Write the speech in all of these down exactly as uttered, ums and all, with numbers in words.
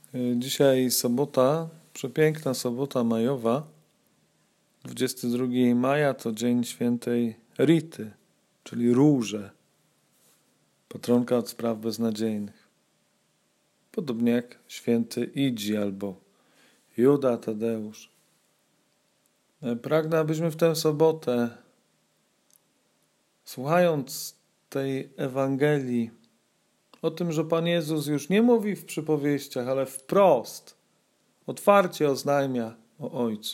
Dzisiaj sobota, przepiękna sobota majowa. dwudziestego drugiego maja to dzień świętej Rity, czyli Róże, patronka od spraw beznadziejnych. Podobnie jak święty Idzi albo Juda Tadeusz. Pragnę, abyśmy w tę sobotę, słuchając tej Ewangelii, o tym, że Pan Jezus już nie mówi w przypowieściach, ale wprost, otwarcie oznajmia o Ojcu.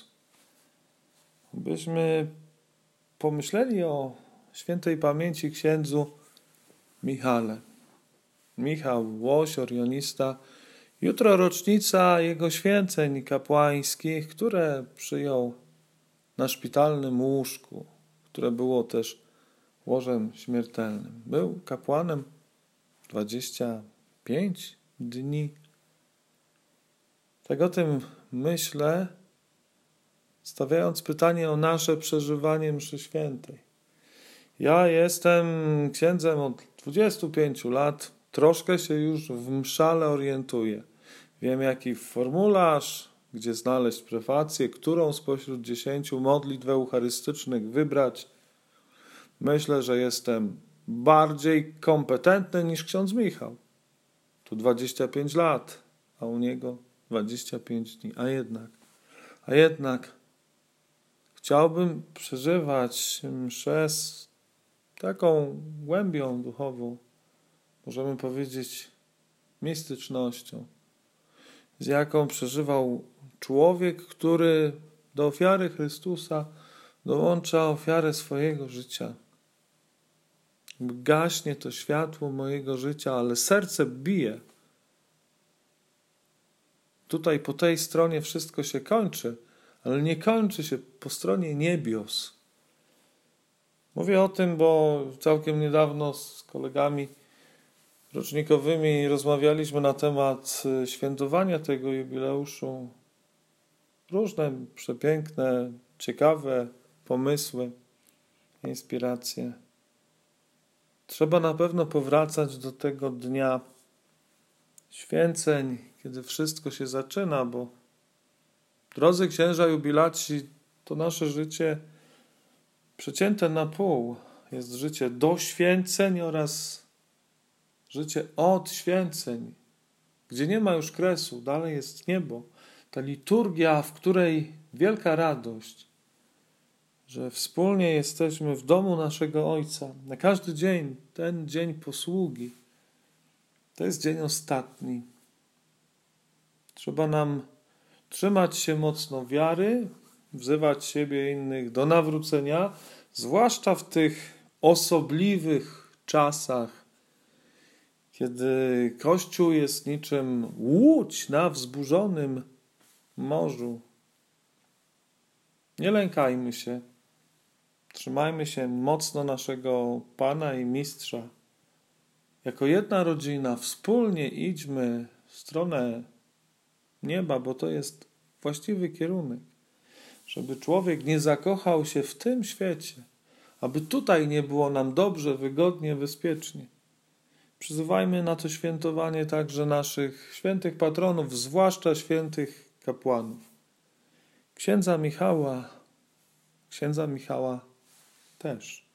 Byśmy pomyśleli o świętej pamięci księdzu Michale. Michał, łoś, orionista. Jutro rocznica jego święceń kapłańskich, które przyjął na szpitalnym łóżku, które było też łożem śmiertelnym. Był kapłanem dwadzieścia pięć dni. Tak o tym myślę, stawiając pytanie o nasze przeżywanie mszy świętej. Ja jestem księdzem od dwudziestu pięciu lat, troszkę się już w mszale orientuję. Wiem, jaki formularz, gdzie znaleźć prefację, którą spośród dziesięciu modlitw eucharystycznych wybrać. Myślę, że jestem bardziej kompetentny niż ksiądz Michał. Tu dwadzieścia pięć lat, a u niego dwadzieścia pięć dni. A jednak, a jednak chciałbym przeżywać mszę z taką głębią duchową, możemy powiedzieć mistycznością, z jaką przeżywał człowiek, który do ofiary Chrystusa dołącza ofiarę swojego życia. Gaśnie to światło mojego życia, ale serce bije. Tutaj po tej stronie wszystko się kończy, ale nie kończy się po stronie niebios. Mówię o tym, bo całkiem niedawno z kolegami rocznikowymi rozmawialiśmy na temat świętowania tego jubileuszu. Różne przepiękne, ciekawe pomysły, inspiracje. Trzeba na pewno powracać do tego dnia święceń, kiedy wszystko się zaczyna, bo drodzy księża jubilaci, to nasze życie przecięte na pół. Jest życie do święceń oraz życie od święceń, gdzie nie ma już kresu, dalej jest niebo. Ta liturgia, w której wielka radość, że wspólnie jesteśmy w domu naszego Ojca. Na każdy dzień, ten dzień posługi, to jest dzień ostatni. Trzeba nam trzymać się mocno wiary, wzywać siebie i innych do nawrócenia, zwłaszcza w tych osobliwych czasach, kiedy Kościół jest niczym łódź na wzburzonym morzu. Nie lękajmy się. Trzymajmy się mocno naszego Pana i Mistrza. Jako jedna rodzina wspólnie idźmy w stronę nieba, bo to jest właściwy kierunek. Żeby człowiek nie zakochał się w tym świecie, aby tutaj nie było nam dobrze, wygodnie, bezpiecznie. Przyzywajmy na to świętowanie także naszych świętych patronów, zwłaszcza świętych kapłanów. Księdza Michała, księdza Michała też.